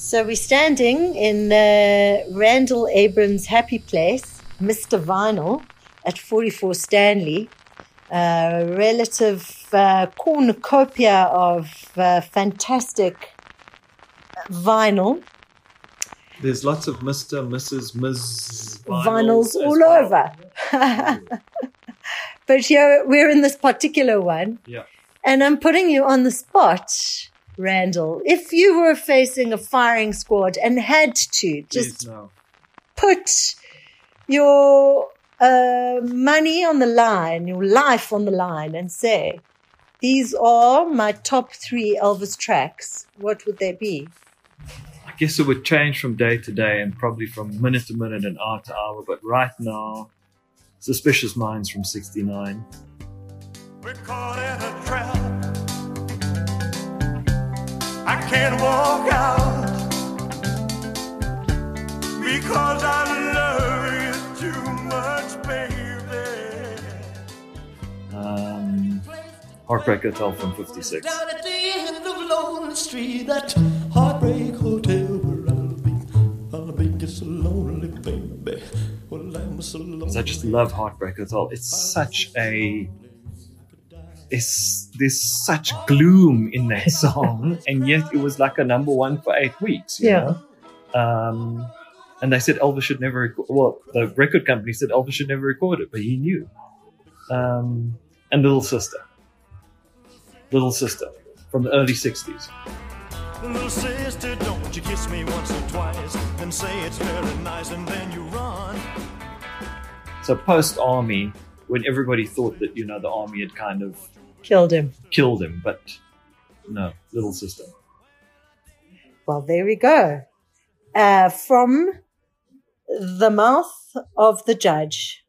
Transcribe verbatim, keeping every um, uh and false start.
So we're standing in uh, Randall Abrams' happy place, Mister Vinyl, at forty-four Stanley, a relative uh, cornucopia of uh, fantastic vinyl. There's lots of Mister, Missus, Miz Vinyls, vinyls all well. over. But here we're in this particular one. Yeah. And I'm putting you on the spot, Randall. If you were facing a firing squad and had to just Please, no. put your uh, money on the line, your life on the line, and say, these are my top three Elvis tracks, what would they be? I guess it would change from day to day and probably from minute to minute and hour to hour. But right now, Suspicious Minds from sixty-nine. We're caught in a trap. I can't walk out because I love you too much, baby. Um, Heartbreak Hotel from fifty-six. Down at the end of Lonely Street, that heartbreak hotel where I'll be. I'll be just so lonely, baby. Well, I'm so lonely. I just love Heartbreak Hotel. It's such a... It's, there's such gloom in that song, and yet it was like a number one for eight weeks. You Yeah. know? Um, and they said Elvis should never record. Well, the record company said Elvis should never record it, but he knew. Um, and Little Sister. Little Sister from the early sixties. Little sister, don't you kiss me once or twice and say it's very nice and then you run. So post-army, when everybody thought that, you know, the army had kind of Killed him. killed him, but no, Little Sister. Well, there we go. Uh, from the mouth of the judge.